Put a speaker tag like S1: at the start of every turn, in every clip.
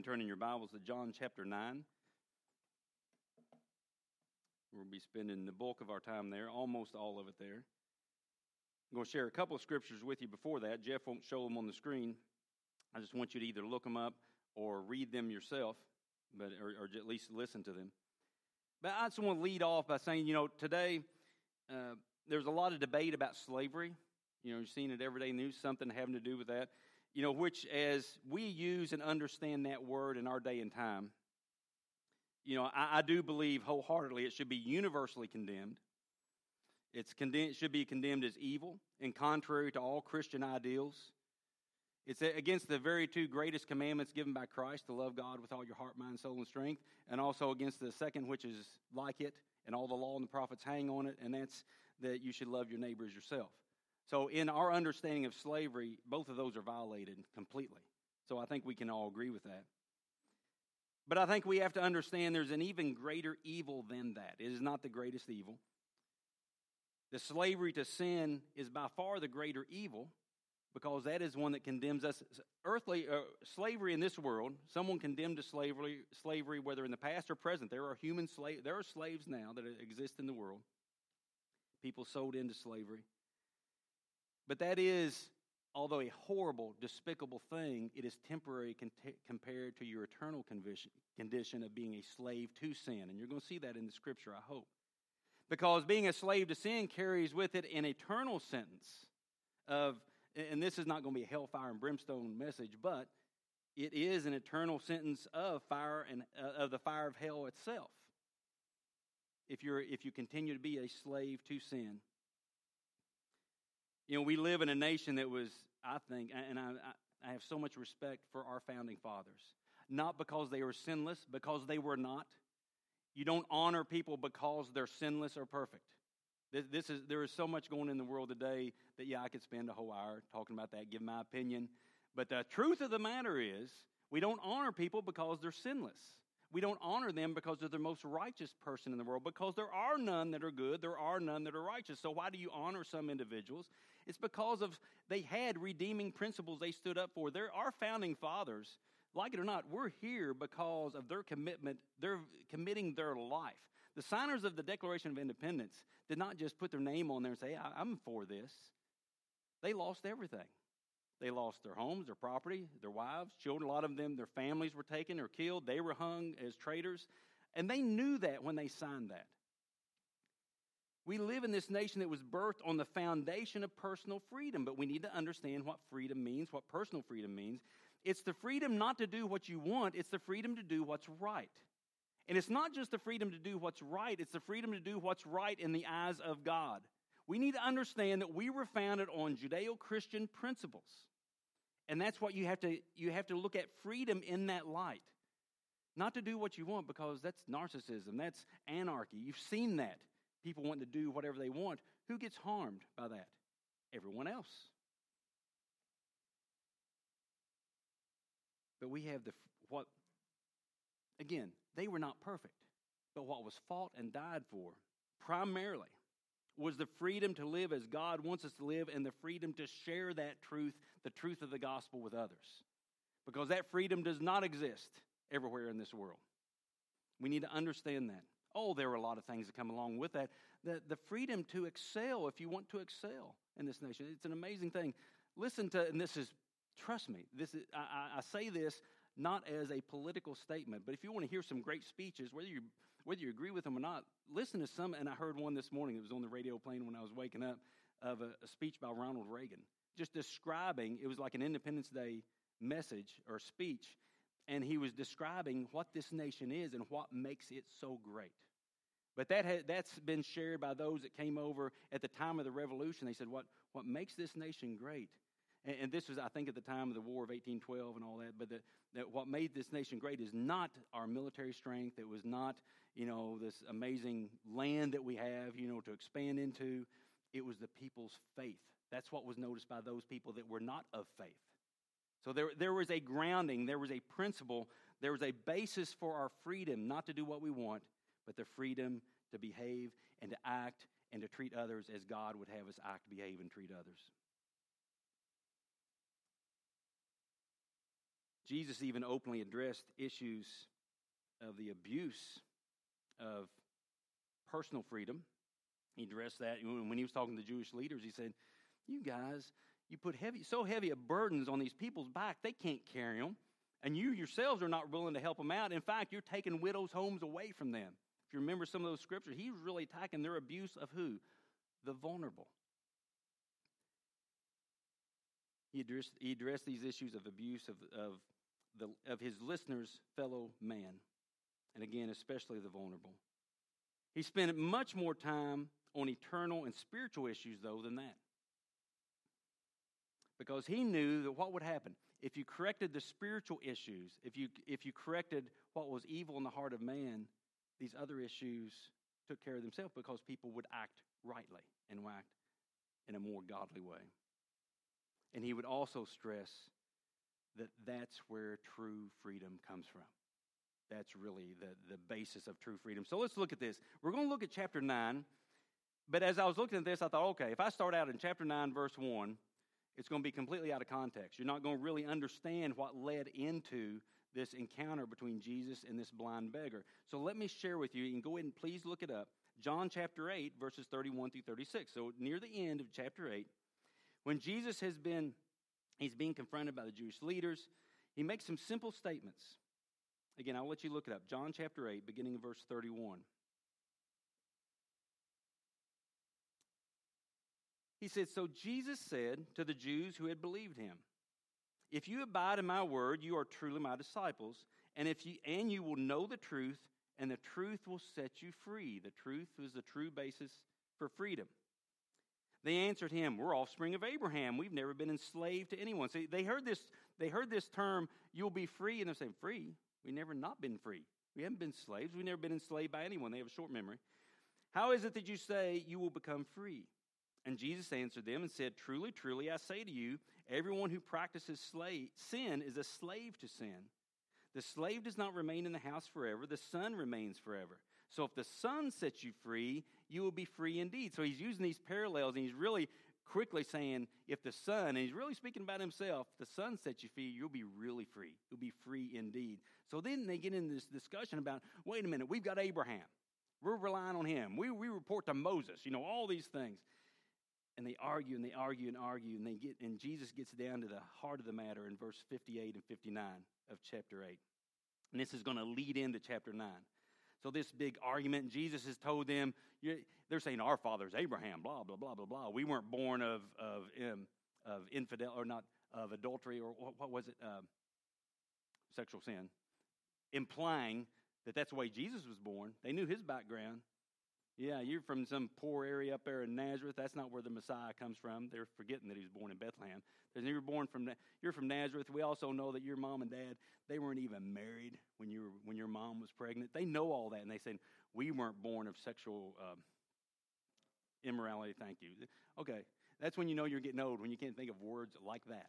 S1: turn in your Bibles to John chapter 9. We'll be spending the bulk of our time there, almost all of it there. I'm going to share a couple of scriptures with you before that. Jeff won't show them on the screen. I just want you to either look them up or read them yourself, or at least listen to them. But I just want to lead off by saying, today there's a lot of debate about slavery. You've seen it everyday news, something having to do with that. Which as we use and understand that word in our day and time, I do believe wholeheartedly it should be universally condemned. It should be condemned as evil and contrary to all Christian ideals. It's against the very two greatest commandments given by Christ, to love God with all your heart, mind, soul, and strength, and also against the second, which is like it, and all the law and the prophets hang on it, and that's that you should love your neighbor as yourself. So in our understanding of slavery, both of those are violated completely. So I think we can all agree with that. But I think we have to understand there's an even greater evil than that. It is not the greatest evil. The slavery to sin is by far the greater evil, because that is one that condemns us. Earthly slavery in this world, someone condemned to slavery, whether in the past or present. There are slaves now that exist in the world. People sold into slavery. But that is, although a horrible, despicable thing, it is temporary compared to your eternal condition of being a slave to sin. And you're going to see that in the Scripture, I hope. Because being a slave to sin carries with it an eternal sentence of, and this is not going to be a hellfire and brimstone message, but it is an eternal sentence of fire and of the fire of hell itself. If you continue to be a slave to sin. We live in a nation that was, I think, and I have so much respect for our founding fathers. Not because they were sinless, because they were not. You don't honor people because they're sinless or perfect. There is so much going on in the world today that, I could spend a whole hour talking about that, give my opinion. But the truth of the matter is, we don't honor people because they're sinless. We don't honor them because they're the most righteous person in the world, because there are none that are good, there are none that are righteous. So why do you honor some individuals? It's because they had redeeming principles they stood up for. Our founding fathers, like it or not, we're here because of their commitment. They're committing their life. The signers of the Declaration of Independence did not just put their name on there and say, I'm for this. They lost everything. They lost their homes, their property, their wives, children. A lot of them, their families were taken or killed. They were hung as traitors. And they knew that when they signed that. We live in this nation that was birthed on the foundation of personal freedom, but we need to understand what freedom means, what personal freedom means. It's the freedom not to do what you want, it's the freedom to do what's right. And it's not just the freedom to do what's right, it's the freedom to do what's right in the eyes of God. We need to understand that we were founded on Judeo-Christian principles. And that's what you have to look at freedom in that light. Not to do what you want, because that's narcissism, that's anarchy. You've seen that. People want to do whatever they want. Who gets harmed by that? Everyone else. But we have again, they were not perfect. But what was fought and died for, primarily, was the freedom to live as God wants us to live, and the freedom to share that truth, the truth of the gospel, with others. Because that freedom does not exist everywhere in this world. We need to understand that. There were a lot of things that come along with that. The freedom to excel, if you want to excel in this nation. It's an amazing thing. Listen to, and trust me, I say this not as a political statement, but if you want to hear some great speeches, whether you agree with them or not, listen to some. And I heard one this morning. It was on the radio playing when I was waking up, of a speech by Ronald Reagan, just describing. It was like an Independence Day message or speech, and he was describing what this nation is and what makes it so great. But that's been shared by those that came over at the time of the Revolution. They said, what makes this nation great? And this was, I think, at the time of the War of 1812 and all that. But that what made this nation great is not our military strength. It was not, this amazing land that we have, to expand into. It was the people's faith. That's what was noticed by those people that were not of faith. So there was a grounding, there was a principle, there was a basis for our freedom, not to do what we want, but the freedom to behave and to act and to treat others as God would have us act, behave, and treat others. Jesus even openly addressed issues of the abuse of personal freedom. He addressed that when he was talking to the Jewish leaders. He said, you guys, you put so heavy of burdens on these people's back, they can't carry them. And you yourselves are not willing to help them out. In fact, you're taking widows' homes away from them. If you remember some of those scriptures, he was really attacking their abuse of who? The vulnerable. He addressed these issues of abuse of his listeners' fellow man. And again, especially the vulnerable. He spent much more time on eternal and spiritual issues, though, than that. Because he knew that what would happen if you corrected the spiritual issues, if you corrected what was evil in the heart of man, these other issues took care of themselves because people would act rightly and act in a more godly way. And he would also stress that that's where true freedom comes from. That's really the basis of true freedom. So let's look at this. We're going to look at chapter 9. But as I was looking at this, I thought, okay, if I start out in chapter 9, verse 1, it's going to be completely out of context. You're not going to really understand what led into this encounter between Jesus and this blind beggar. So let me share with you, and go ahead and please look it up. John chapter 8, verses 31 through 36. So near the end of chapter 8, when Jesus he's being confronted by the Jewish leaders, he makes some simple statements. Again, I'll let you look it up. John chapter 8, beginning of verse 31. He said, so Jesus said to the Jews who had believed him, if you abide in my word, you are truly my disciples, and you will know the truth, and the truth will set you free. The truth is the true basis for freedom. They answered him, we're offspring of Abraham. We've never been enslaved to anyone. See, they heard this term, you'll be free, and they're saying, free? We've never not been free. We haven't been slaves. We've never been enslaved by anyone. They have a short memory. How is it that you say you will become free? And Jesus answered them and said, truly, truly, I say to you, everyone who practices sin is a slave to sin. The slave does not remain in the house forever. The son remains forever. So if the son sets you free, you will be free indeed. So he's using these parallels, and he's really quickly saying, if the son, and he's really speaking about himself, the son sets you free, you'll be really free. You'll be free indeed. So then they get into this discussion about, wait a minute, we've got Abraham. We're relying on him. We report to Moses, all these things. And they argue and they argue and argue, and Jesus gets down to the heart of the matter in verse 58 and 59 of chapter 8. And this is going to lead into chapter 9. So this big argument, and Jesus has told them, they're saying our father's Abraham, blah, blah, blah, blah, blah. We weren't born of infidel, or not of adultery, or what was it? Sexual sin. Implying that that's the way Jesus was born. They knew his background. Yeah, you're from some poor area up there in Nazareth. That's not where the Messiah comes from. They're forgetting that he was born in Bethlehem. You're from Nazareth. We also know that your mom and dad, they weren't even married when your mom was pregnant. They know all that, and they say, we weren't born of sexual immorality. Thank you. Okay, that's when you know you're getting old, when you can't think of words like that.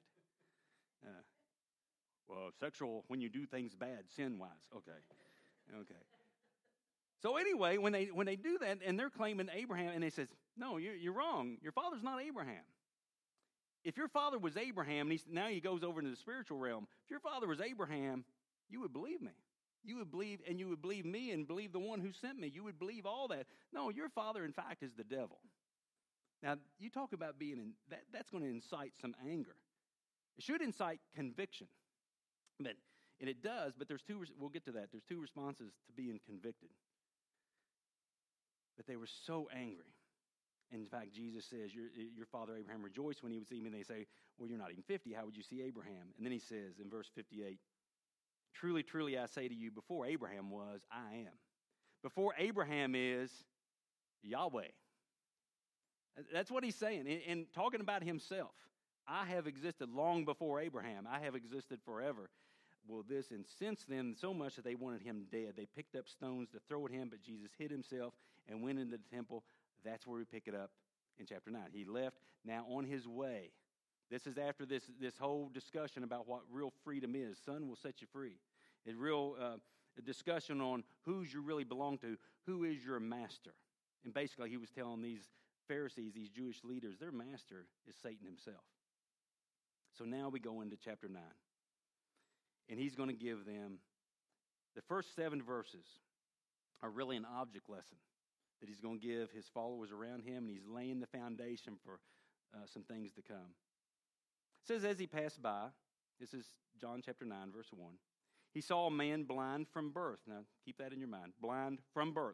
S1: Sexual, when you do things bad, sin-wise. Okay. So anyway, when they do that, and they're claiming Abraham, and they says, no, you're wrong. Your father's not Abraham. If your father was Abraham, and now he goes over into the spiritual realm. If your father was Abraham, you would believe me. You would believe, and you would believe me, and believe the one who sent me. You would believe all that. No, your father, in fact, is the devil. Now, you talk about that's going to incite some anger. It should incite conviction. And it does, but we'll get to that. There's two responses to being convicted. But they were so angry. In fact, Jesus says, your father Abraham rejoiced when he was eating. They say, well, you're not even 50. How would you see Abraham? And then he says in verse 58, truly, truly, I say to you, before Abraham was, I am. Before Abraham is Yahweh. That's what he's saying. And talking about himself. I have existed long before Abraham. I have existed forever. Well, and since then, so much that they wanted him dead. They picked up stones to throw at him, but Jesus hid himself and went into the temple. That's where we pick it up in chapter 9. He left, now on his way. This is after this whole discussion about what real freedom is. Son will set you free. It's real a discussion on who's you really belong to. Who is your master? And basically, he was telling these Pharisees, these Jewish leaders, their master is Satan himself. So now we go into chapter 9. and he's going to give them, the first 7 verses are really an object lesson that he's going to give his followers around him, and he's laying the foundation for some things to come. It says, as he passed by, this is John chapter 9, verse 1, he saw a man blind from birth. Now, keep that in your mind. Blind from birth.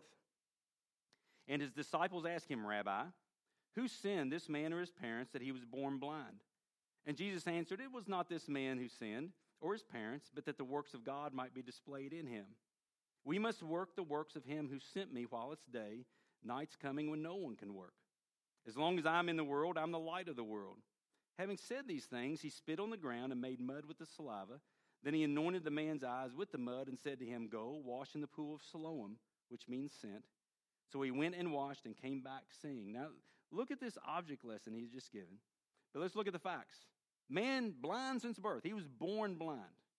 S1: And his disciples asked him, Rabbi, who sinned, this man or his parents, that he was born blind? And Jesus answered, it was not this man who sinned, or his parents, but that the works of God might be displayed in him. We must work the works of him who sent me while it's day. Night's coming when no one can work. As long as I'm in the world, I'm the light of the world. Having said these things, he spit on the ground and made mud with the saliva. Then he anointed the man's eyes with the mud and said to him, go, wash in the pool of Siloam, which means sent. So he went and washed and came back seeing. Now, look at this object lesson he's just given. But let's look at the facts. Man blind since birth. He was born blind.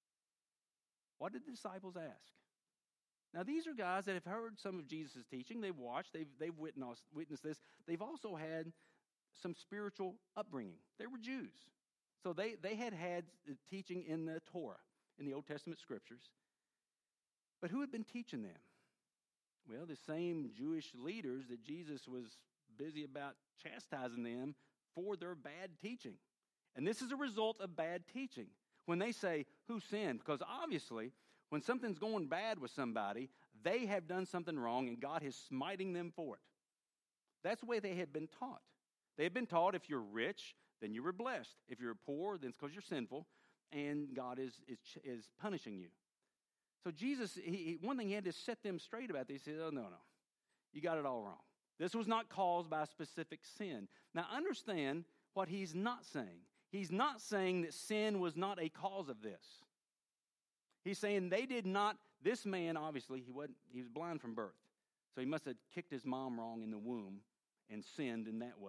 S1: What did the disciples ask? Now, these are guys that have heard some of Jesus' teaching. They've watched. They've witnessed this. They've also had some spiritual upbringing. They were Jews. So they had teaching in the Torah, in the Old Testament scriptures. But who had been teaching them? Well, the same Jewish leaders that Jesus was busy about chastising them for their bad teaching. And this is a result of bad teaching. When they say, who sinned? Because obviously, when something's going bad with somebody, they have done something wrong and God is smiting them for it. That's the way they had been taught. They had been taught if you're rich, then you were blessed. If you're poor, then it's because you're sinful, and God is punishing you. So Jesus, one thing he had to set them straight about this. He said, oh, no, you got it all wrong. This was not caused by a specific sin. Now, understand what he's not saying. He's not saying that sin was not a cause of this. He's saying they did not, this man, obviously, he was blind from birth. So he must have kicked his mom wrong in the womb and sinned in that way.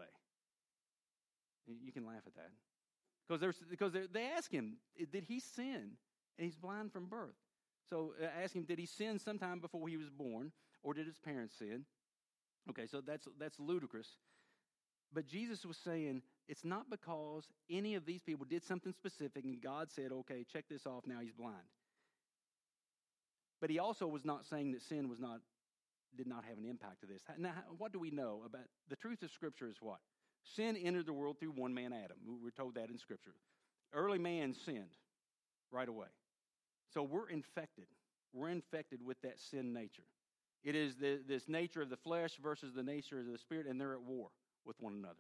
S1: You can laugh at that. Because they ask him, did he sin? And he's blind from birth. So ask him, did he sin sometime before he was born? Or did his parents sin? Okay, so that's ludicrous. But Jesus was saying, it's not because any of these people did something specific and God said, okay, check this off, now he's blind. But he also was not saying that sin did not have an impact to this. Now, what do we know about the truth of Scripture is what? Sin entered the world through one man, Adam. We're told that in Scripture. Early man sinned right away. So we're infected. We're infected with that sin nature. It is this nature of the flesh versus the nature of the spirit, and they're at war with one another.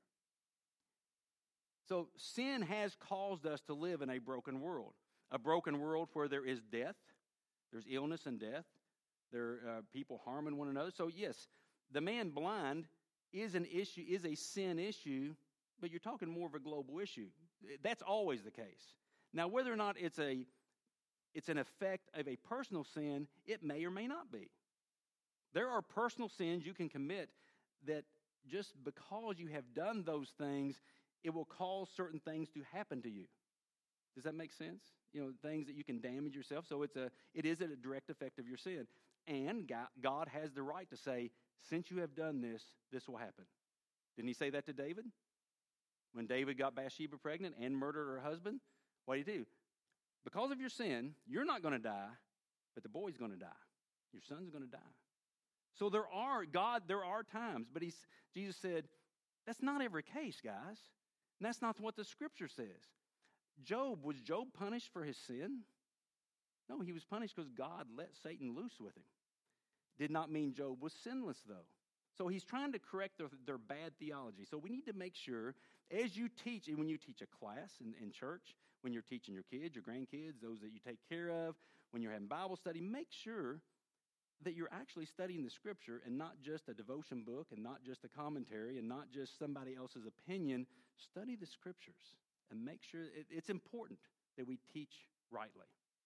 S1: So sin has caused us to live in a broken world where there is death, there's illness and death, there are people harming one another. So yes, the man blind is an issue, is a sin issue, but you're talking more of a global issue. That's always the case. Now, whether or not it's an effect of a personal sin, it may or may not be. There are personal sins you can commit that just because you have done those things, it will cause certain things to happen to you. Does that make sense? Things that you can damage yourself. So it is a direct effect of your sin. And God has the right to say, since you have done this, this will happen. Didn't he say that to David? When David got Bathsheba pregnant and murdered her husband, what did he do? Because of your sin, you're not going to die, but the boy's going to die. Your son's going to die. So there are times, but Jesus said, that's not every case, guys. And that's not what the Scripture says. Was Job punished for his sin? No, he was punished because God let Satan loose with him. Did not mean Job was sinless, though. So he's trying to correct their bad theology. So we need to make sure, as you teach, and when you teach a class in church, when you're teaching your kids, your grandkids, those that you take care of, when you're having Bible study, make sure that you're actually studying the Scripture and not just a devotion book and not just a commentary and not just somebody else's opinion. Study the Scriptures and make sure it's important that we teach rightly.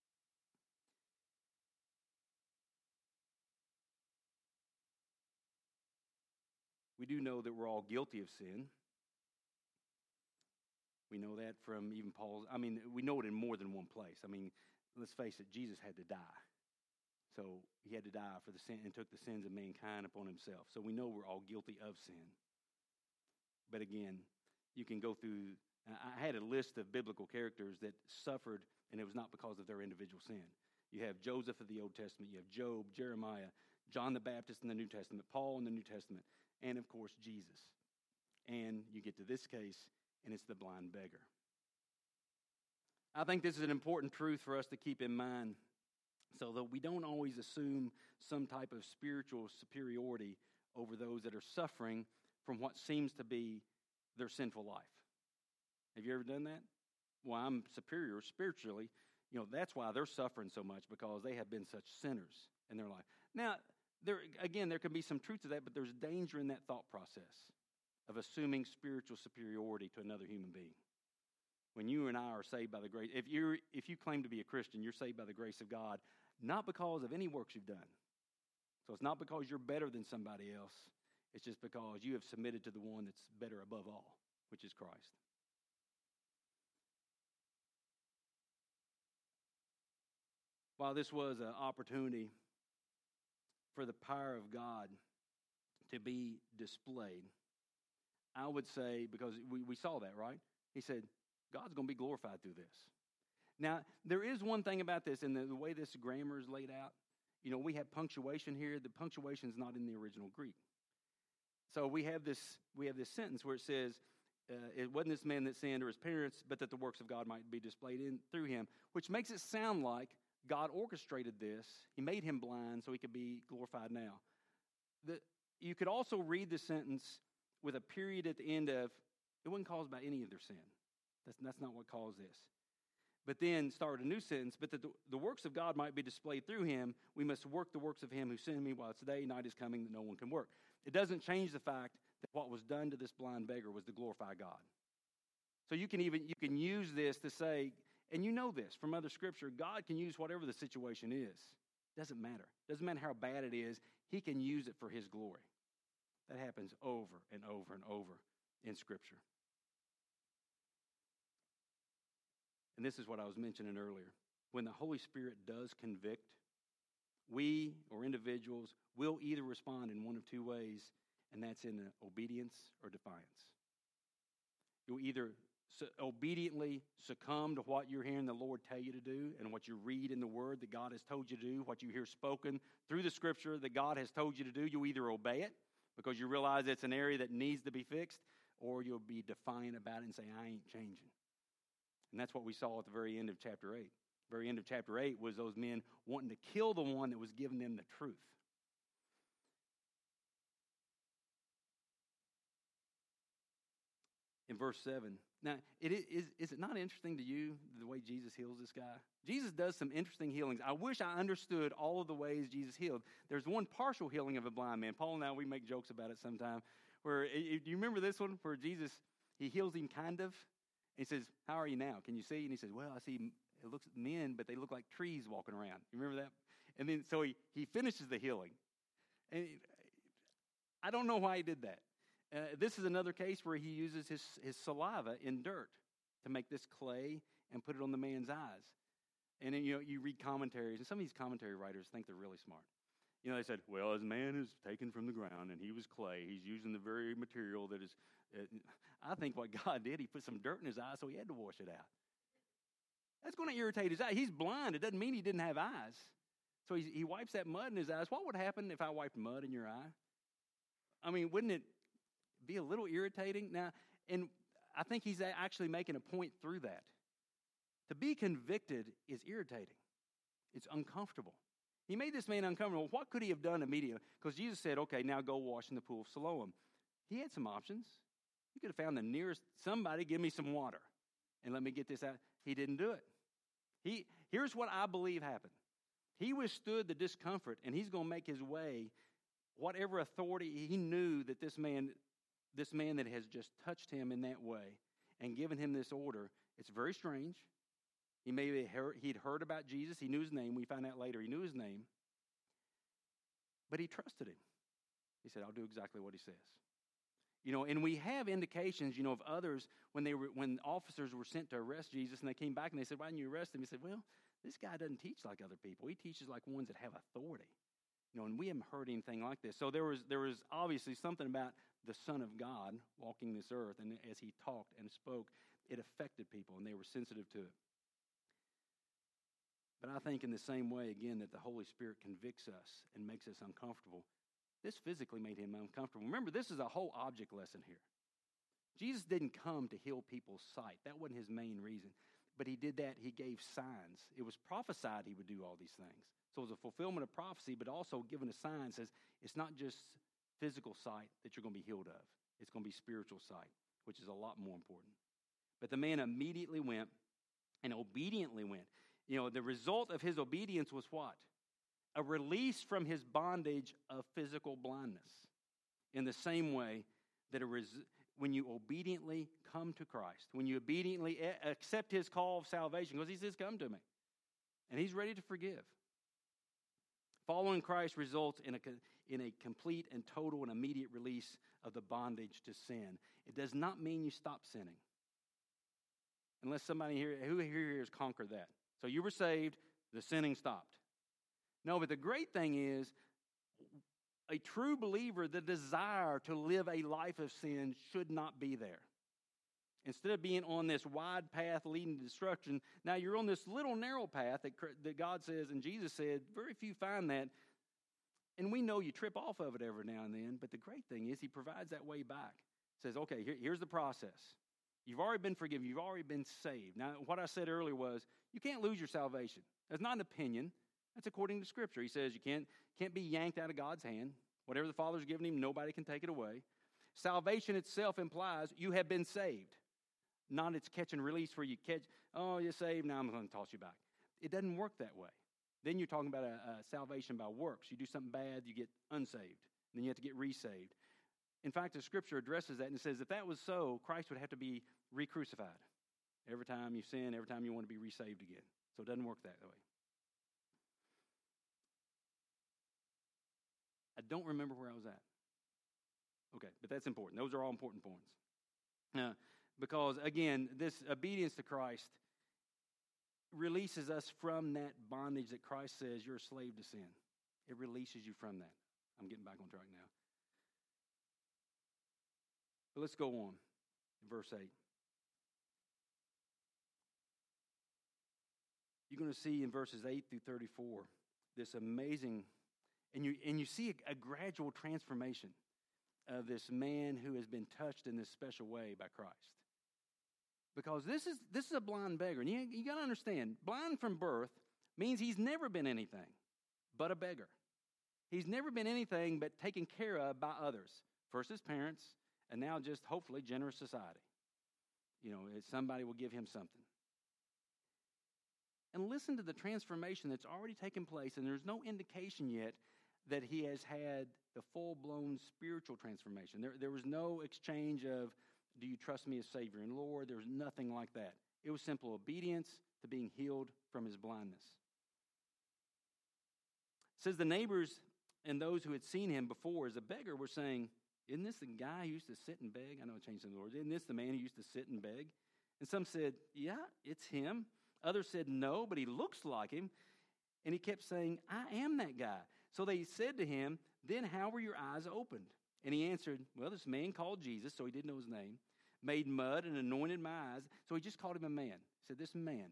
S1: We do know that we're all guilty of sin. We know that from even Paul's, we know it in more than one place. Let's face it, Jesus had to die. So he had to die for the sin and took the sins of mankind upon himself. So we know we're all guilty of sin. But again, you can go through, I had a list of biblical characters that suffered and it was not because of their individual sin. You have Joseph of the Old Testament, you have Job, Jeremiah, John the Baptist in the New Testament, Paul in the New Testament, and of course Jesus. And you get to this case, and it's the blind beggar. I think this is an important truth for us to keep in mind, so that we don't always assume some type of spiritual superiority over those that are suffering from what seems to be their sinful life. Have you ever done that? Well, I'm superior spiritually. That's why they're suffering so much, because they have been such sinners in their life. Now, there can be some truth to that, but there's danger in that thought process of assuming spiritual superiority to another human being. When you and I are saved by the grace, if you claim to be a Christian, you're saved by the grace of God, not because of any works you've done. So it's not because you're better than somebody else. It's just because you have submitted to the one that's better above all, which is Christ. While this was an opportunity for the power of God to be displayed, I would say, because we saw that, right? He said, God's going to be glorified through this. Now, there is one thing about this, and the way this grammar is laid out. We have punctuation here. The punctuation is not in the original Greek. So we have this sentence where it says, it wasn't this man that sinned or his parents, but that the works of God might be displayed through him, which makes it sound like God orchestrated this. He made him blind so he could be glorified now. You could also read the sentence with a period at the end of, it wasn't caused by any of their sin. That's not what caused this. But then start a new sentence, but that the works of God might be displayed through him. We must work the works of him who sent me while it's day, night is coming that no one can work. It doesn't change the fact that what was done to this blind beggar was to glorify God. So you can use this to say, and you know this from other scripture, God can use whatever the situation is. Doesn't matter. Doesn't matter how bad it is. He can use it for his glory. That happens over and over and over in scripture. And this is what I was mentioning earlier. When the Holy Spirit does convict, we or individuals will either respond in one of two ways, and that's in obedience or defiance. You'll either obediently succumb to what you're hearing the Lord tell you to do and what you read in the Word that God has told you to do, what you hear spoken through the Scripture that God has told you to do. You'll either obey it because you realize it's an area that needs to be fixed, or you'll be defiant about it and say, I ain't changing. And that's what we saw at the very end of chapter 8. The very end of chapter 8 was those men wanting to kill the one that was giving them the truth. In verse 7. Now, is it not interesting to you the way Jesus heals this guy? Jesus does some interesting healings. I wish I understood all of the ways Jesus healed. There's one partial healing of a blind man. Paul and I, we make jokes about it sometime. Do you remember this one where Jesus, he heals him kind of? He says, how are you now? Can you see? And he says, well, I see, it looks men, but they look like trees walking around. You remember that? And then, so he finishes the healing. And I don't know why he did that. This is another case where he uses his saliva in dirt to make this clay and put it on the man's eyes. And then, you read commentaries, and some of these commentary writers think they're really smart. They said, well, as man is taken from the ground and he was clay, he's using the very material that is... I think what God did, he put some dirt in his eye, so he had to wash it out. That's going to irritate his eye. He's blind. It doesn't mean he didn't have eyes. So he wipes that mud in his eyes. What would happen if I wiped mud in your eye? I mean, wouldn't it be a little irritating? Now, and I think he's actually making a point through that. To be convicted is irritating. It's uncomfortable. He made this man uncomfortable. What could he have done immediately? Because Jesus said, okay, now go wash in the pool of Siloam. He had some options. He could have found the nearest, somebody give me some water and let me get this out. He didn't do it. Here's what I believe happened. He withstood the discomfort, and he's going to make his way, whatever authority he knew that this man that has just touched him in that way and given him this order. It's very strange. He'd heard about Jesus. He knew his name. We find out later he knew his name. But he trusted him. He said, I'll do exactly what he says. And we have indications, of others when officers were sent to arrest Jesus and they came back and they said, why didn't you arrest him? He said, well, this guy doesn't teach like other people. He teaches like ones that have authority. And we haven't heard anything like this. So there was obviously something about the Son of God walking this earth, and as he talked and spoke, it affected people and they were sensitive to it. But I think in the same way, again, that the Holy Spirit convicts us and makes us uncomfortable, this physically made him uncomfortable. Remember, this is a whole object lesson here. Jesus didn't come to heal people's sight. That wasn't his main reason. But he did that. He gave signs. It was prophesied he would do all these things. So it was a fulfillment of prophecy, but also given a sign says it's not just physical sight that you're going to be healed of. It's going to be spiritual sight, which is a lot more important. But the man immediately went and obediently went. The result of his obedience was what? A release from his bondage of physical blindness. In the same way that when you obediently come to Christ, when you obediently accept his call of salvation, because he says, come to me. And he's ready to forgive. Following Christ results in a complete and total and immediate release of the bondage to sin. It does not mean you stop sinning. Unless somebody here, who here has conquered that? So you were saved, the sinning stopped. No, but the great thing is, a true believer, the desire to live a life of sin should not be there. Instead of being on this wide path leading to destruction, now you're on this little narrow path that God says and Jesus said, very few find that. And we know you trip off of it every now and then, but the great thing is he provides that way back. Says, okay, here's the process. You've already been forgiven. You've already been saved. Now, what I said earlier was, you can't lose your salvation. That's not an opinion. That's according to Scripture. He says you can't be yanked out of God's hand. Whatever the Father's given him, nobody can take it away. Salvation itself implies you have been saved. Not it's catch and release where you catch, oh, you're saved, now I'm going to toss you back. It doesn't work that way. Then you're talking about a salvation by works. You do something bad, you get unsaved. Then you have to get resaved. In fact, the Scripture addresses that and says if that was so, Christ would have to be re-crucified. Every time you sin, every time you want to be resaved again. So it doesn't work that way. I don't remember where I was at. Okay, but that's important. Those are all important points. Because, again, this obedience to Christ releases us from that bondage that Christ says you're a slave to sin. It releases you from that. I'm getting back on track now. But let's go on. Verse 8. You're going to see in verses 8 through 34 this amazing, and you see a gradual transformation of this man who has been touched in this special way by Christ. Because this is a blind beggar. And you got to understand, blind from birth means he's never been anything but a beggar. He's never been anything but taken care of by others. First his parents, and now just hopefully generous society. Somebody will give him something. And listen to the transformation that's already taken place, and there's no indication yet that he has had the full-blown spiritual transformation. There was no exchange of, do you trust me as Savior and Lord? There was nothing like that. It was simple obedience to being healed from his blindness. It says the neighbors and those who had seen him before as a beggar were saying, isn't this the guy who used to sit and beg? I know I changed some words. Isn't this the man who used to sit and beg? And some said, yeah, it's him. Others said, no, but he looks like him. And he kept saying, I am that guy. So they said to him, then how were your eyes opened? And he answered, well, this man called Jesus, so he didn't know his name, made mud and anointed my eyes. So he just called him a man. He said, this man.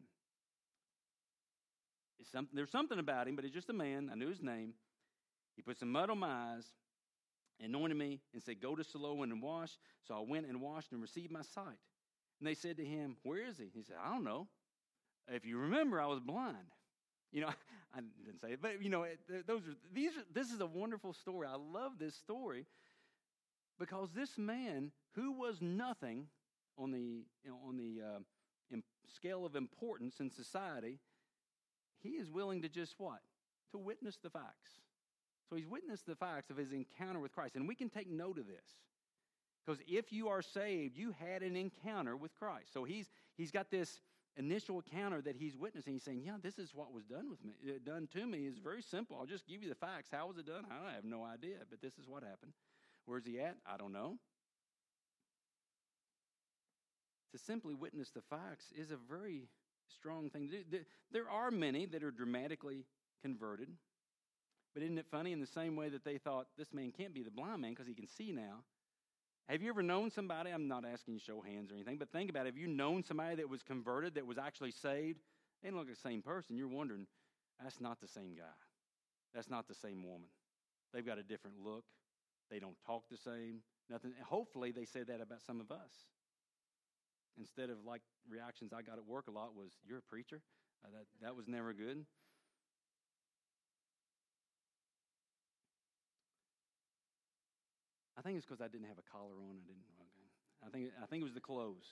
S1: There's something about him, but he's just a man. I knew his name. He put some mud on my eyes, anointed me, and said, go to Siloam and wash. So I went and washed and received my sight. And they said to him, where is he? He said, I don't know. If you remember, I was blind. I didn't say it, but this is a wonderful story. I love this story because this man who was nothing on the scale of importance in society, he is willing to just what? To witness the facts. So he's witnessed the facts of his encounter with Christ, and we can take note of this. Because if you are saved, you had an encounter with Christ. So he's got this initial encounter that he's witnessing. He's saying, yeah, this is what was done to me. It's very simple. I'll just give you the facts. How was it done? I have no idea, but this is what happened. Where's he at? I don't know. To simply witness the facts is a very strong thing to do. There are many that are dramatically converted, but isn't it funny in the same way that they thought this man can't be the blind man because he can see now? Have you ever known somebody, I'm not asking you to show hands or anything, but think about it. Have you known somebody that was converted, that was actually saved They don't look like the same person. You're wondering, that's not the same guy. That's not the same woman. They've got a different look. They don't talk the same. Nothing. Hopefully, they say that about some of us. Instead of like reactions I got at work a lot was, "You're a preacher?" That was never good. I think it's because I didn't have a collar on. Okay. I think it was the clothes.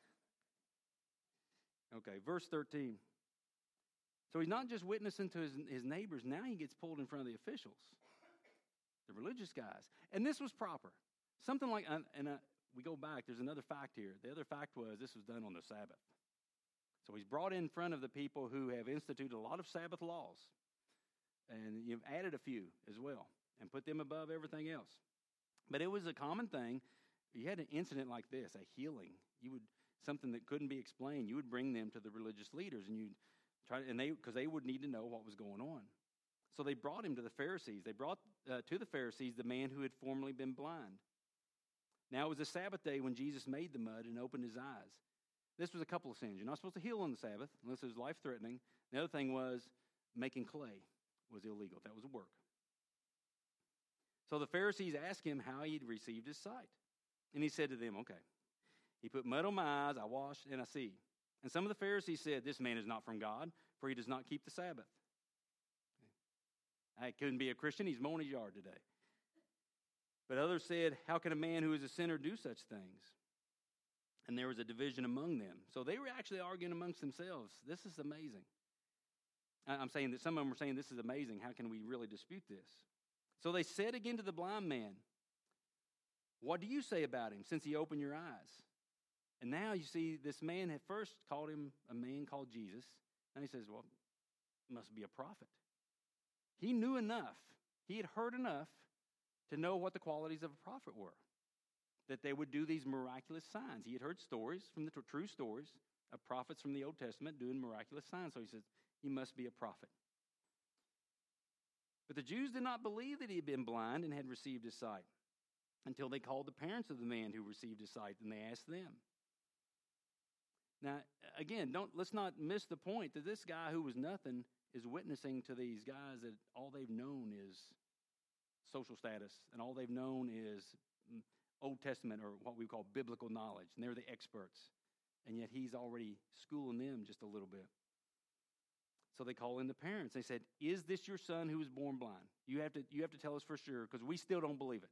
S1: Okay, verse 13. So he's not just witnessing to his neighbors. Now he gets pulled in front of the officials, the religious guys. And this was proper. Something like, we go back, there's another fact here. The other fact was this was done on the Sabbath. So he's brought in front of the people who have instituted a lot of Sabbath laws. And you've added a few as well and put them above everything else. But it was a common thing. You had an incident like this, a healing. Something that couldn't be explained. You would bring them to the religious leaders, and you'd try, because they would need to know what was going on. So they brought him to the Pharisees. They brought to the Pharisees the man who had formerly been blind. Now it was a Sabbath day when Jesus made the mud and opened his eyes. This was a couple of sins. You're not supposed to heal on the Sabbath unless it was life-threatening. The other thing was making clay was illegal. That was a work. So the Pharisees asked him how he'd received his sight. And he said to them, okay, he put mud on my eyes, I washed, and I see. And some of the Pharisees said, this man is not from God, for he does not keep the Sabbath. I couldn't be a Christian. He's mowing his yard today. But others said, how can a man who is a sinner do such things? And there was a division among them. So they were actually arguing amongst themselves. This is amazing. I'm saying that some of them were saying, this is amazing. How can we really dispute this? So they said again to the blind man, what do you say about him since he opened your eyes? And now you see this man had first called him a man called Jesus. Now he says, well, must be a prophet. He knew enough. He had heard enough to know what the qualities of a prophet were, that they would do these miraculous signs. He had heard stories from the true stories of prophets from the Old Testament doing miraculous signs. So he says, he must be a prophet. But the Jews did not believe that he had been blind and had received his sight until they called the parents of the man who received his sight, and they asked them. Now, again, let's not miss the point that this guy who was nothing is witnessing to these guys that all they've known is social status, and all they've known is Old Testament, or what we call biblical knowledge, and they're the experts. And yet he's already schooling them just a little bit. So they call in the parents. They said, is this your son who was born blind? You have to tell us for sure, because we still don't believe it.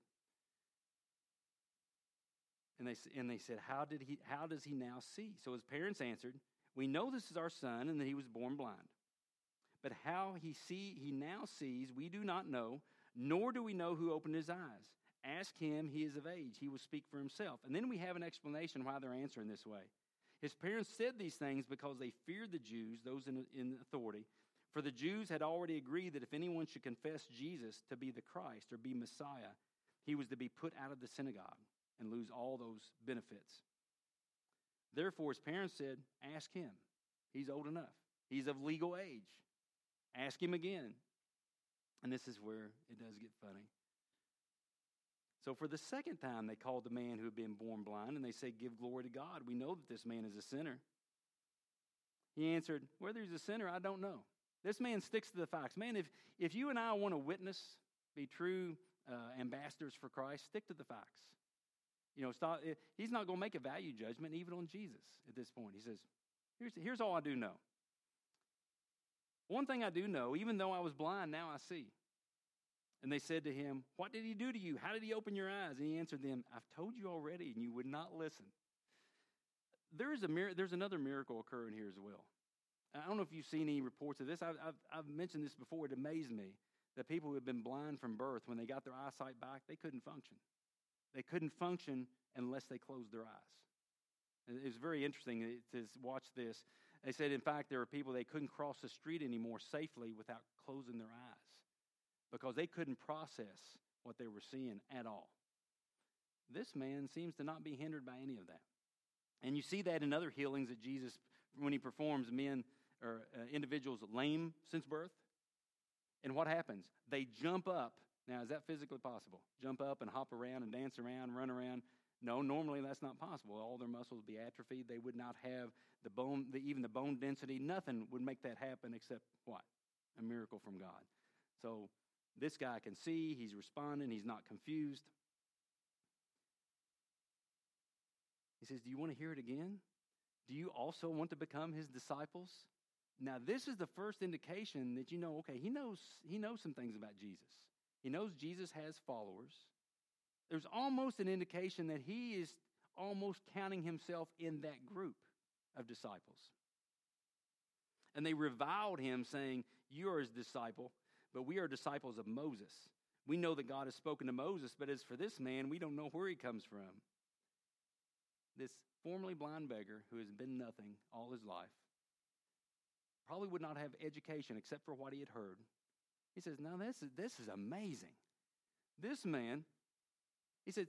S1: And they said, how does he now see? So his parents answered, we know this is our son and that he was born blind. But how he now sees, we do not know, nor do we know who opened his eyes. Ask him, he is of age. He will speak for himself. And then we have an explanation why they're answering this way. His parents said these things because they feared the Jews, those in authority. For the Jews had already agreed that if anyone should confess Jesus to be the Christ or be Messiah, he was to be put out of the synagogue and lose all those benefits. Therefore, his parents said, ask him. He's old enough. He's of legal age. Ask him again. And this is where it does get funny. So for the second time, they called the man who had been born blind, and they said, give glory to God. We know that this man is a sinner. He answered, whether he's a sinner, I don't know. This man sticks to the facts. Man, if you and I want to witness, be true ambassadors for Christ, stick to the facts. He's not going to make a value judgment even on Jesus at this point. He says, here's all I do know. One thing I do know, even though I was blind, now I see. And they said to him, what did he do to you? How did he open your eyes? And he answered them, I've told you already, and you would not listen. There's another miracle occurring here as well. I don't know if you've seen any reports of this. I've mentioned this before. It amazed me that people who had been blind from birth, when they got their eyesight back, they couldn't function. They couldn't function unless they closed their eyes. And it was very interesting to watch this. They said, in fact, there were people, they couldn't cross the street anymore safely without closing their eyes, because they couldn't process what they were seeing at all. This man seems to not be hindered by any of that. And you see that in other healings that Jesus, when he performs men or individuals lame since birth. And what happens? They jump up. Now, is that physically possible? Jump up and hop around and dance around, run around. No, normally that's not possible. All their muscles would be atrophied. They would not have the bone, even the bone density. Nothing would make that happen except what? A miracle from God. So this guy can see. He's responding. He's not confused. He says, do you want to hear it again? Do you also want to become his disciples? Now, this is the first indication that you know, okay, he knows some things about Jesus. He knows Jesus has followers. There's almost an indication that he is almost counting himself in that group of disciples. And they reviled him, saying, you are his disciple, but we are disciples of Moses. We know that God has spoken to Moses, but as for this man, we don't know where he comes from. This formerly blind beggar who has been nothing all his life probably would not have education except for what he had heard. He says, now this is amazing. This man, he said,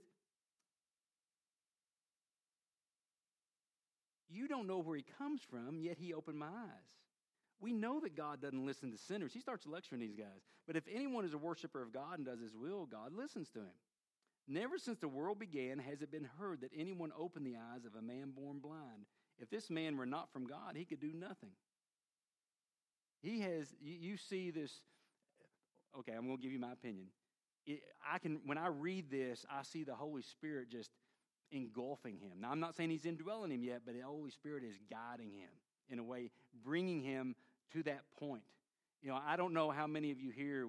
S1: you don't know where he comes from, yet he opened my eyes. We know that God doesn't listen to sinners. He starts lecturing these guys. But if anyone is a worshiper of God and does his will, God listens to him. Never since the world began has it been heard that anyone opened the eyes of a man born blind. If this man were not from God, he could do nothing. He has, you see this, okay, I'm going to give you my opinion. When I read this, I see the Holy Spirit just engulfing him. Now, I'm not saying he's indwelling him yet, but the Holy Spirit is guiding him in a way, bringing him to that point. You know, I don't know how many of you here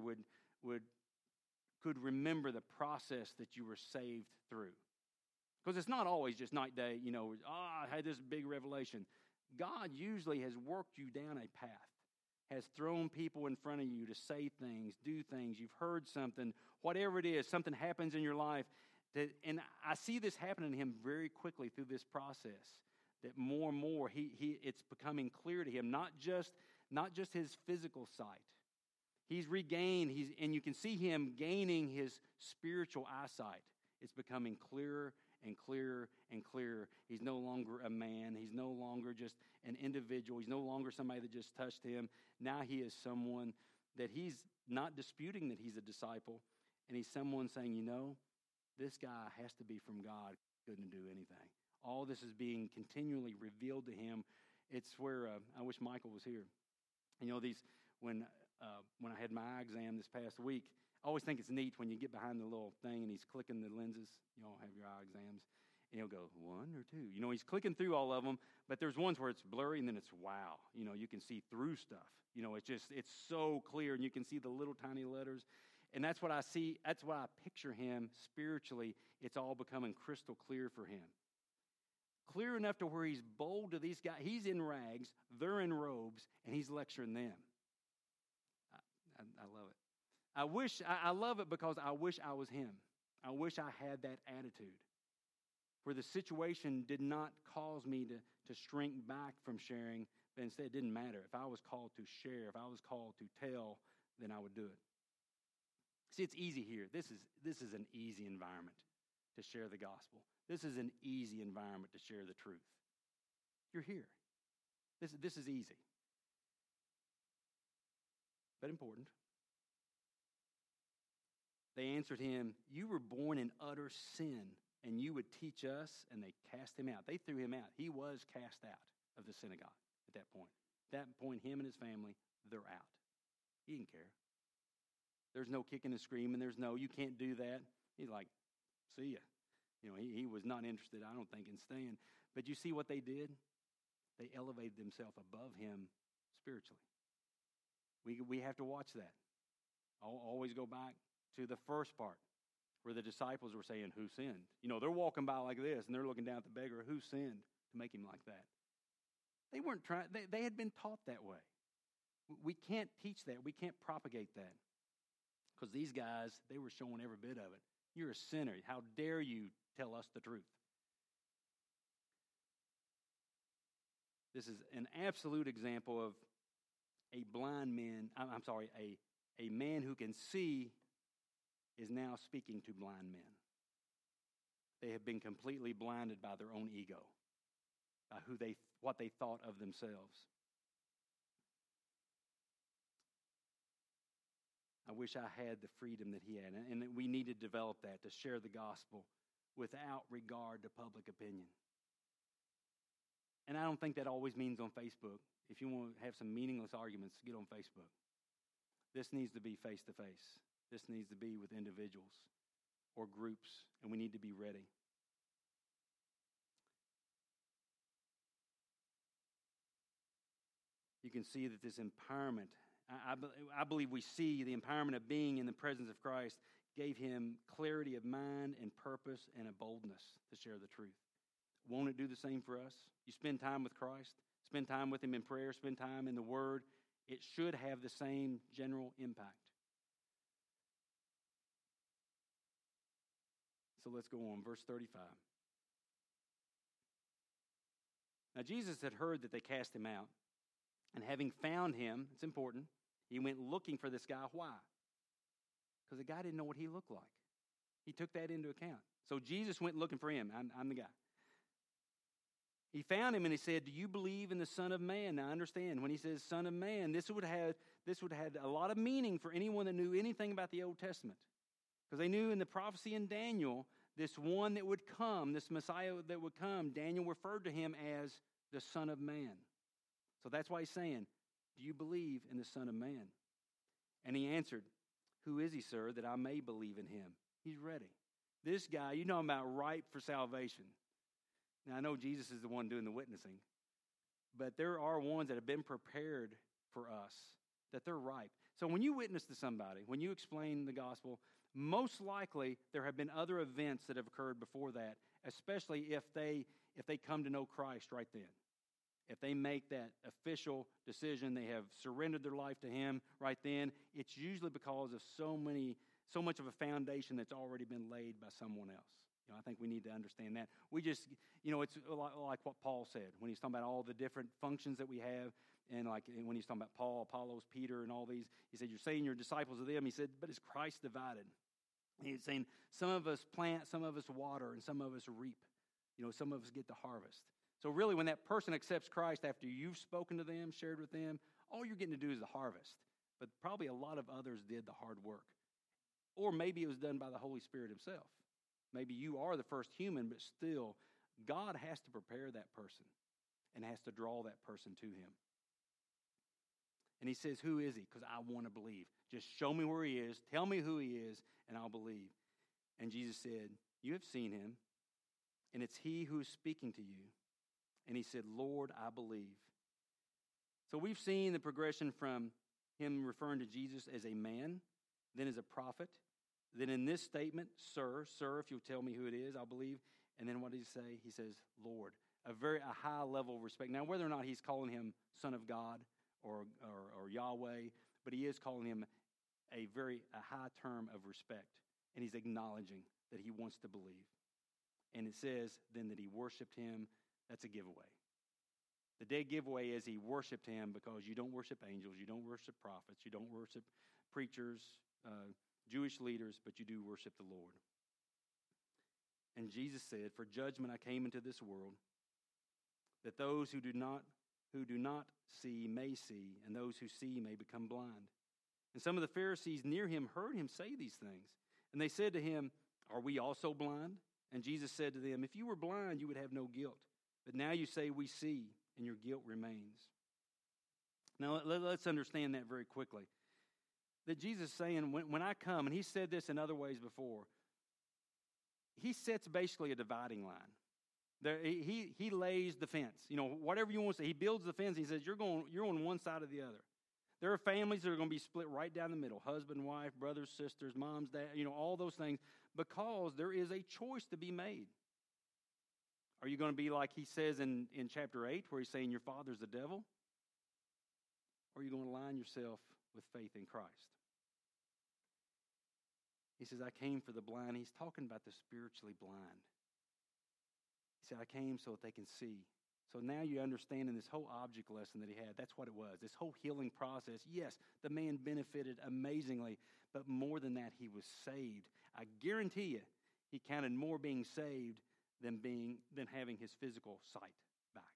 S1: could remember the process that you were saved through. Because it's not always just night day, you know, I had this big revelation. God usually has worked you down a path, has thrown people in front of you to say things, do things. You've heard something, whatever it is, something happens in your life. And I see this happening to him very quickly through this process, that more and more it's becoming clear to him, not just his physical sight. He's regained, and you can see him gaining his spiritual eyesight. It's becoming clearer and clearer and clearer. He's no longer a man. He's no longer just an individual. He's no longer somebody that just touched him. Now he is someone that he's not disputing that he's a disciple, and he's someone saying, you know, this guy has to be from God. Couldn't do anything. All this is being continually revealed to him. It's where I wish Michael was here. You know, when I had my eye exam this past week, I always think it's neat when you get behind the little thing and he's clicking the lenses. You all have your eye exams. And he'll go, 1 or 2. You know, he's clicking through all of them, but there's ones where it's blurry and then it's wow. You know, you can see through stuff. You know, it's so clear and you can see the little tiny letters. And that's what I see. That's what I picture him spiritually. It's all becoming crystal clear for him. Clear enough to where he's bold to these guys. He's in rags, they're in robes, and he's lecturing them. I love it. I love it because I wish I was him. I wish I had that attitude where the situation did not cause me to shrink back from sharing, but instead it didn't matter. If I was called to share, if I was called to tell, then I would do it. See, it's easy here. This is an easy environment to share the gospel. This is an easy environment to share the truth. You're here. This is easy. But important. They answered him, you were born in utter sin, and you would teach us, and they cast him out. They threw him out. He was cast out of the synagogue at that point. At that point, him and his family, they're out. He didn't care. There's no kicking and screaming. There's no, you can't do that. He's like, see ya. You know, he was not interested, I don't think, in staying. But you see what they did? They elevated themselves above him spiritually. We have to watch that. I'll always go back to the first part where the disciples were saying, who sinned? You know, they're walking by like this, and they're looking down at the beggar. Who sinned to make him like that? They weren't trying. They had been taught that way. We can't teach that. We can't propagate that. Because these guys, they were showing every bit of it. You're a sinner. How dare you tell us the truth? This is an absolute example of a blind man. A man who can see is now speaking to blind men. They have been completely blinded by their own ego, by what they thought of themselves. I wish I had the freedom that he had, and we need to develop that, to share the gospel without regard to public opinion. And I don't think that always means on Facebook. If you want to have some meaningless arguments, get on Facebook. This needs to be face-to-face. This needs to be with individuals or groups, and we need to be ready. You can see that this empowerment, I believe we see the empowerment of being in the presence of Christ gave him clarity of mind and purpose and a boldness to share the truth. Won't it do the same for us? You spend time with Christ, spend time with him in prayer, spend time in the Word. It should have the same general impact. So let's go on, verse 35. Now Jesus had heard that they cast him out, and having found him, it's important, he went looking for this guy. Why? Because the guy didn't know what he looked like. He took that into account. So Jesus went looking for him. I'm the guy. He found him and he said, "Do you believe in the Son of Man?" Now understand, when he says Son of Man, this would have a lot of meaning for anyone that knew anything about the Old Testament. Because they knew in the prophecy in Daniel, this one that would come, this Messiah that would come, Daniel referred to him as the Son of Man. So that's why he's saying, "Do you believe in the Son of Man?" And he answered, "Who is he, sir, that I may believe in him?" He's ready. This guy, you know about ripe for salvation. Now, I know Jesus is the one doing the witnessing, but there are ones that have been prepared for us, that they're ripe. So when you witness to somebody, when you explain the gospel, most likely there have been other events that have occurred before that, especially if they come to know Christ right then. If they make that official decision, they have surrendered their life to him right then, it's usually because of so much of a foundation that's already been laid by someone else. I think we need to understand that. We just, it's like what Paul said when he's talking about all the different functions that we have, and like when he's talking about Paul, Apollos, Peter, and all these, he said, "You're saying you're disciples of them." He said, "But is Christ divided?" And he's saying, some of us plant, some of us water, and some of us reap. Some of us get the harvest. So really, when that person accepts Christ after you've spoken to them, shared with them, all you're getting to do is the harvest. But probably a lot of others did the hard work. Or maybe it was done by the Holy Spirit himself. Maybe you are the first human, but still, God has to prepare that person and has to draw that person to him. And he says, "Who is he?" Because I want to believe. Just show me where he is, tell me who he is, and I'll believe. And Jesus said, "You have seen him, and it's he who is speaking to you." And he said, "Lord, I believe." So we've seen the progression from him referring to Jesus as a man, then as a prophet, then in this statement, "Sir, if you'll tell me who it is, I'll believe." And then what did he say? He says, "Lord," a high level of respect. Now, whether or not he's calling him Son of God or Yahweh, but he is calling him a high term of respect. And he's acknowledging that he wants to believe. And it says then that he worshiped him. That's a giveaway. The dead giveaway is he worshiped him, because you don't worship angels, you don't worship prophets, you don't worship preachers, Jewish leaders, but you do worship the Lord. And Jesus said, "For judgment I came into this world, that those who do not see may see, and those who see may become blind." And some of the Pharisees near him heard him say these things. And they said to him, "Are we also blind?" And Jesus said to them, "If you were blind, you would have no guilt. But now you say, 'We see,' and your guilt remains." Now, let's understand that very quickly. That Jesus is saying, when I come, and he said this in other ways before, he sets basically a dividing line. He lays the fence. Whatever you want to say, he builds the fence. He says, you're on one side or the other. There are families that are going to be split right down the middle. Husband, wife, brothers, sisters, moms, dad, all those things, because there is a choice to be made. Are you going to be like he says in chapter 8, where he's saying your father's the devil? Or are you going to align yourself with faith in Christ? He says, "I came for the blind." He's talking about the spiritually blind. He said, "I came so that they can see." So now you understand in this whole object lesson that he had, that's what it was. This whole healing process. Yes, the man benefited amazingly, but more than that, he was saved. I guarantee you, he counted more being saved than having his physical sight back.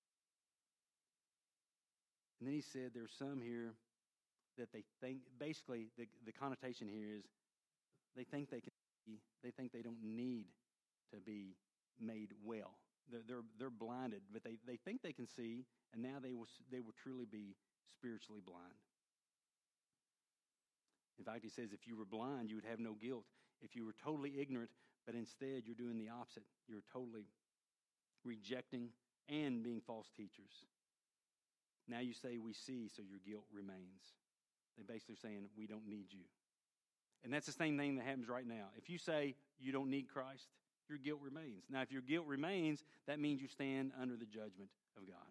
S1: And then he said, there's some here that they think, basically the connotation here is, they think they can see, they think they don't need to be made well. They're blinded, but they think they can see, and now they will truly be spiritually blind. In fact, he says if you were blind, you would have no guilt. If you were totally ignorant, but instead you're doing the opposite. You're totally rejecting and being false teachers. Now you say, we see, so your guilt remains. They're basically saying, we don't need you. And that's the same thing that happens right now. If you say you don't need Christ, your guilt remains. Now, if your guilt remains, that means you stand under the judgment of God.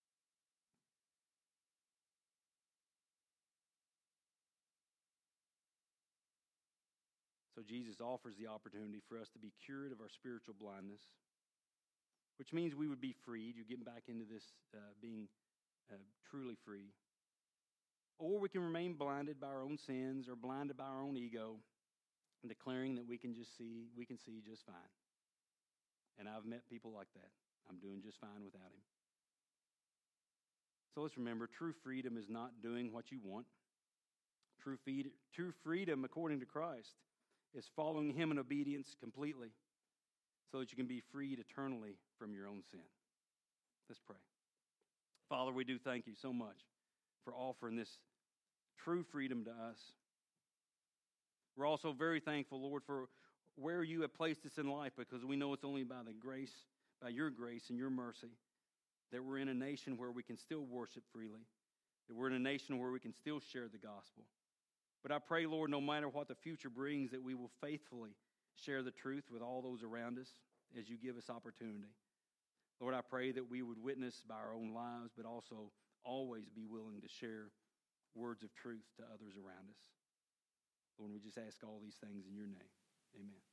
S1: So Jesus offers the opportunity for us to be cured of our spiritual blindness, which means we would be freed. You're getting back into this being truly free. Or we can remain blinded by our own sins or blinded by our own ego, and declaring that we can see just fine. And I've met people like that. I'm doing just fine without him. So let's remember, true freedom is not doing what you want. True freedom, according to Christ, is following him in obedience completely so that you can be freed eternally from your own sin. Let's pray. Father, we do thank you so much for offering this true freedom to us. We're also very thankful, Lord, for where you have placed us in life, because we know it's only by your grace and your mercy, that we're in a nation where we can still worship freely, that we're in a nation where we can still share the gospel. But I pray, Lord, no matter what the future brings, that we will faithfully share the truth with all those around us as you give us opportunity. Lord, I pray that we would witness by our own lives, but also always be willing to share words of truth to others around us. Lord, we just ask all these things in your name. Amen.